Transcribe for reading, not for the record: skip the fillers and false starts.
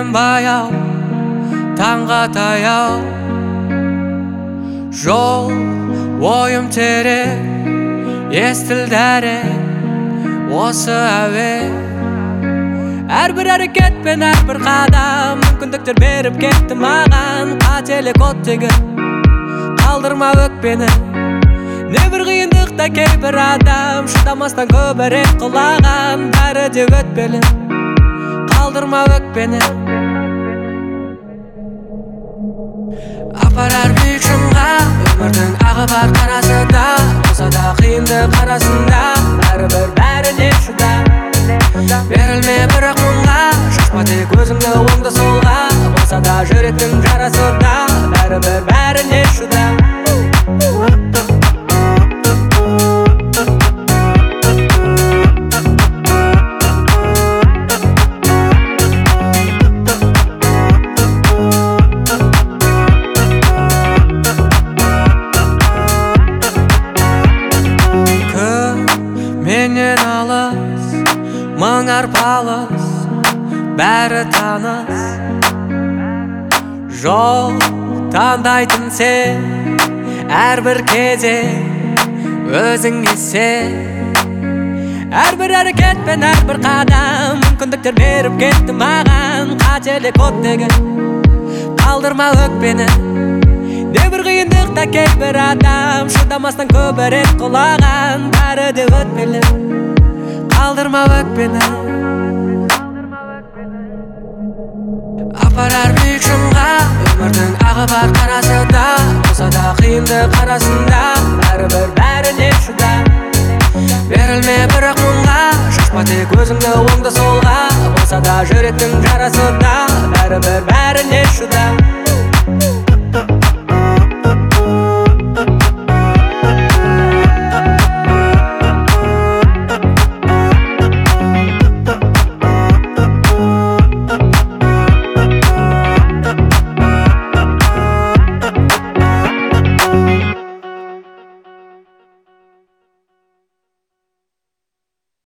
Келем баяу, таңға таяу, жол ойым терең, естілді әрең осы әуен. Әрбір әрекет пен әрбір қадам мүмкіндіктер беріп кетті маған. Қателік оттегін қалдырма өкпені. Небір қиындықта кейбір адам шыдамастан көбірек құлаған. Бәрі де өтпелі, қалдырма өкпені. Апарар биік шыңға өмірдің ағы бар қарасы да. Болса да қиындық арасында бәрібір бәріне шыда. Берілме бірақ мұңға, шашпа тек өзіңді оңды солға. Болса да жүректің жарасы да бәрібір бәріне шыда. Менен алыс, мың арпалыс, бәрі таныс. Жол таңдайтын сен, әрбір кезең өзіңе сен. Әрбір әрекет пен әрбір қадам мүмкіндіктер беріп кетті маған. Қателік оттегін қалдырма өкпені. Небір қиындықта кейбір адам шыдамастан көбірек құлаған. Бәрі де өтпелі, қалдырма өкпені. Апарар биік шыңға өмірдің ағы бар қарасы да. Болса да қиындық арасында бәрібір бәріне шыда. Берілме бірақ мұңға, шашпа тек өзіңді оңды солға. Болса да жүректің жарасы да бәрібір бәріне шыда.